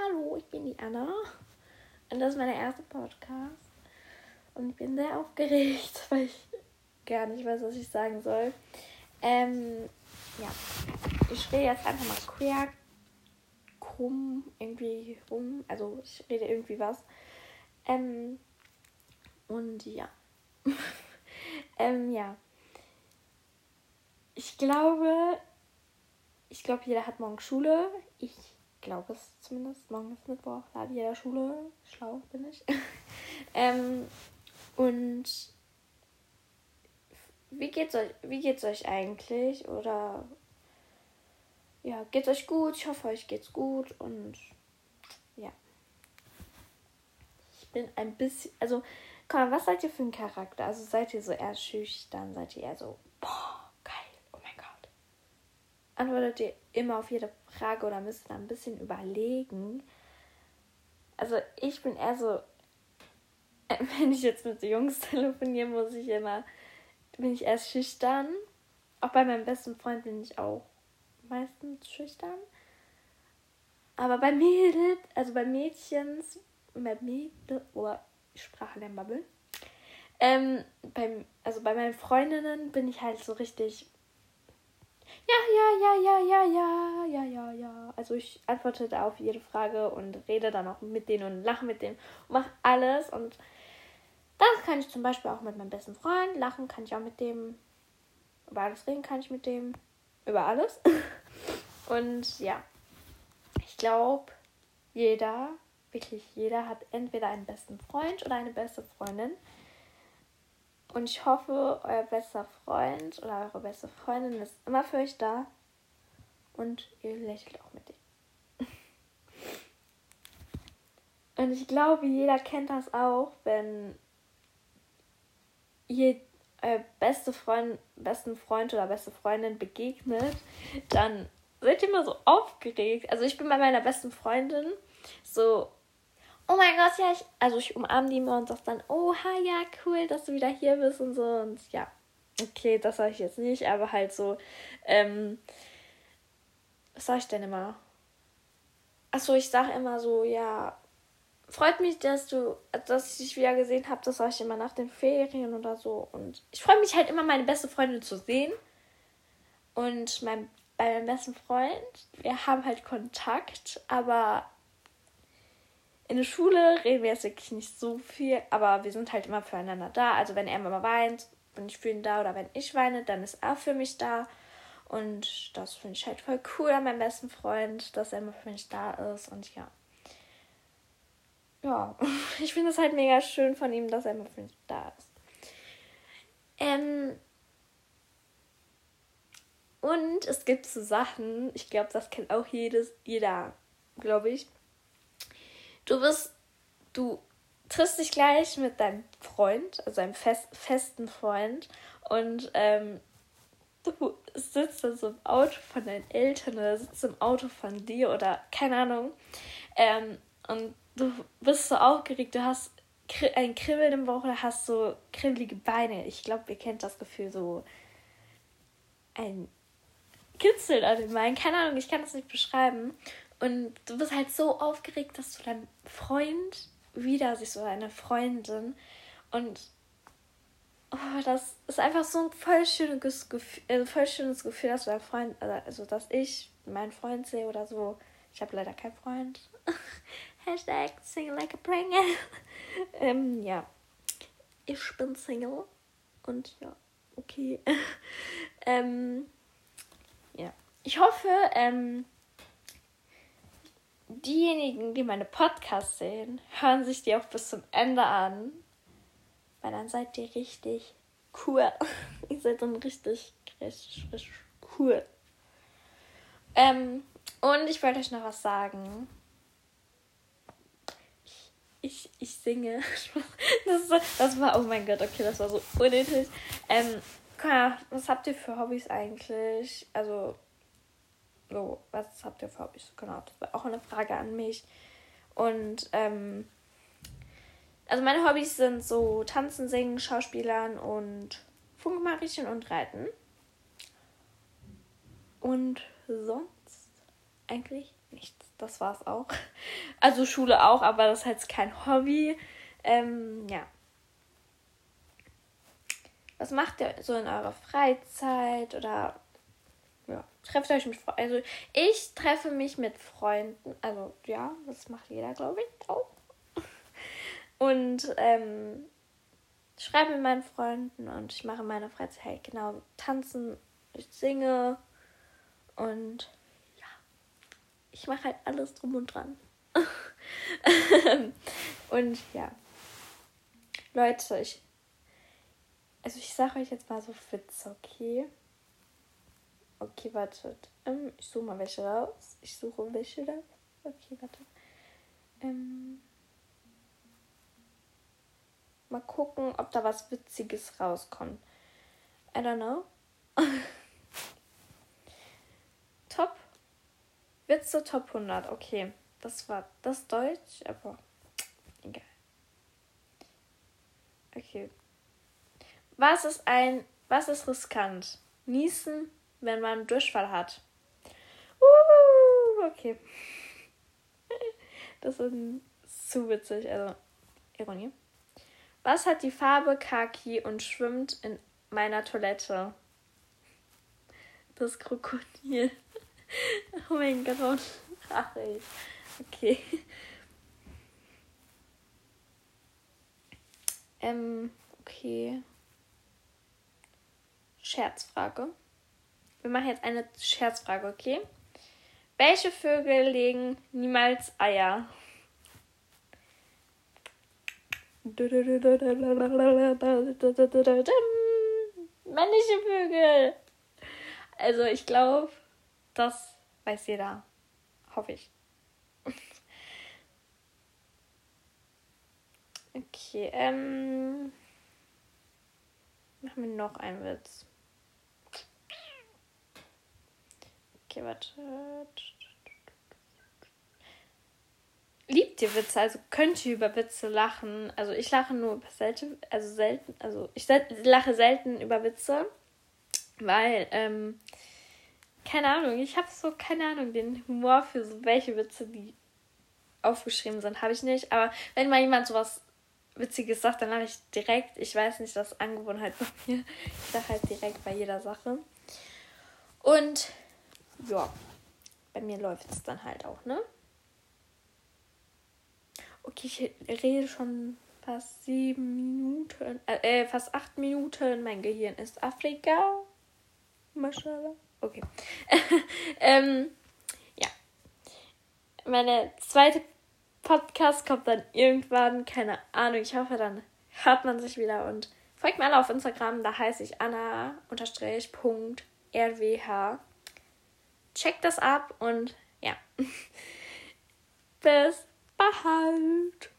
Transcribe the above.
Hallo, ich bin die Anna und das ist mein erster Podcast und ich bin sehr aufgeregt, weil ich gar nicht weiß, was ich sagen soll. Ja, ich rede jetzt einfach mal quer krumm irgendwie rum, also ich rede irgendwie was. Und ja. Ja. Ich glaube, jeder hat morgen Schule. Ich glaube es zumindest. Morgen ist Mittwoch, da hat jeder Schule. Schlau bin ich. Und wie geht's euch eigentlich? Oder ja, geht's euch gut? Ich hoffe, euch geht's gut. Und ja. Ich bin ein bisschen, also, komm mal, was seid ihr für ein Charakter? Also seid ihr so eher schüchtern? Seid ihr eher so, boah, geil, oh mein Gott? Antwortet ihr immer auf jede Frage oder müsst ihr da ein bisschen überlegen? Also ich bin eher so, wenn ich jetzt mit Jungs telefoniere, bin ich erst schüchtern. Auch bei meinem besten Freund bin ich auch meistens schüchtern. Aber bei Mädels, also bei Mädchens, oder Sprachlernbubble, bei meinen Freundinnen bin ich halt so richtig, ja. Also ich antworte da auf jede Frage und rede dann auch mit denen und lache mit denen und mache alles. Und das kann ich zum Beispiel auch mit meinem besten Freund. Lachen kann ich auch mit dem. Über alles reden kann ich mit dem. Über alles. Und ja, ich glaube, wirklich jeder hat entweder einen besten Freund oder eine beste Freundin. Und ich hoffe, euer bester Freund oder eure beste Freundin ist immer für euch da. Und ihr lächelt auch mit denen. Und ich glaube, jeder kennt das auch, wenn ihr besten Freund oder beste Freundin begegnet, dann seid ihr immer so aufgeregt. Also ich bin bei meiner besten Freundin so, oh mein Gott, ja, ich umarme die immer und sage dann, oha, ja, cool, dass du wieder hier bist und so. Und ja, okay, das sage ich jetzt nicht, aber halt so, was sage ich denn immer? Achso, ich sage immer so, ja, freut mich, dass ich dich wieder gesehen habe. Das sage ich immer nach den Ferien oder so. Und ich freue mich halt immer, meine beste Freundin zu sehen. Und bei meinem besten Freund, wir haben halt Kontakt, aber in der Schule reden wir jetzt wirklich nicht so viel, aber wir sind halt immer füreinander da. Also wenn er mal weint, bin ich für ihn da, oder wenn ich weine, dann ist er für mich da. Und das finde ich halt voll cool an meinem besten Freund, dass er immer für mich da ist. Und ja. Ja, ich finde es halt mega schön von ihm, dass er immer für mich da ist. Und es gibt so Sachen, ich glaube, das kennt auch jeder, glaube ich. Du triffst dich gleich mit deinem Freund, also einem festen Freund, und du sitzt dann so im Auto von deinen Eltern oder sitzt im Auto von dir oder keine Ahnung. Und du bist so aufgeregt, du hast ein Kribbeln im Bauch oder hast so kribbelige Beine. Ich glaube, ihr kennt das Gefühl, so ein Kitzeln an den Beinen. Keine Ahnung, ich kann das nicht beschreiben. Und du bist halt so aufgeregt, dass du deinen Freund wieder siehst oder eine Freundin. Und das ist einfach so ein voll schönes Gefühl, dass du deinen Freund, also dass ich meinen Freund sehe oder so. Ich habe leider keinen Freund. Hashtag Single like a Prangle. Ja. Ich bin Single. Und ja, okay. Ja. Ich hoffe, diejenigen, die meine Podcasts sehen, hören sich die auch bis zum Ende an. Weil dann seid ihr richtig cool. Ihr seid dann richtig cool. Und ich wollte euch noch was sagen. Ich singe. Das war, oh mein Gott, okay, das war so unnötig. Was habt ihr für Hobbys eigentlich? Also, so, was habt ihr für Hobbys? Genau, das war auch eine Frage an mich. Und, also meine Hobbys sind so Tanzen, Singen, Schauspielern und Funkmariechen und Reiten. Und sonst eigentlich nichts. das war's auch. Also Schule auch, aber das ist halt kein Hobby. Ja. Was macht ihr so in eurer Freizeit? Oder ja, trefft euch mit Freunden. Also ich treffe mich mit Freunden. Also ja, das macht jeder, glaube ich, auch. Und schreibe mit meinen Freunden und ich mache in meiner Freizeit halt genau tanzen, ich singe und ja, ich mache halt alles drum und dran. Und ja, Leute, ich sage euch jetzt mal so Witze, okay? Okay, wartet. Ich suche mal welche raus. Okay, warte. Mal gucken, ob da was Witziges rauskommt. I don't know. Witze Top 100. Okay, das war das Deutsch, aber egal. Okay. Was ist riskant? Niesen, wenn man Durchfall hat. Okay. Das ist zu witzig, also Ironie. Was hat die Farbe Khaki und schwimmt in meiner Toilette? Das Krokodil. Oh mein Gott, warum lache ich? Okay. Okay. Scherzfrage. Wir machen jetzt eine Scherzfrage, okay? Welche Vögel legen niemals Eier? Männliche Vögel. Also ich glaube, das weiß jeder. Hoffe ich. Okay, machen wir noch einen Witz. Okay, warte. Liebt ihr Witze? Also könnt ihr über Witze lachen? Also ich lache nur über selten. Ich lache selten über Witze, weil, keine Ahnung, ich habe so, keine Ahnung, den Humor für so welche Witze, die aufgeschrieben sind, habe ich nicht. Aber wenn mal jemand sowas Witziges sagt, dann lache ich direkt. Ich weiß nicht, das ist Angewohnheit bei mir. Ich lache halt direkt bei jeder Sache. Und ja, bei mir läuft es dann halt auch, ne? Okay, ich rede schon fast 7 Minuten, fast 8 Minuten. Mein Gehirn ist Afrika. Maschallah. Okay. Ja. Meine zweite Podcast kommt dann irgendwann, keine Ahnung. Ich hoffe, dann hört man sich wieder und folgt mir alle auf Instagram. Da heiße ich Anna_.rwh. Checkt das ab und ja. Bis bald.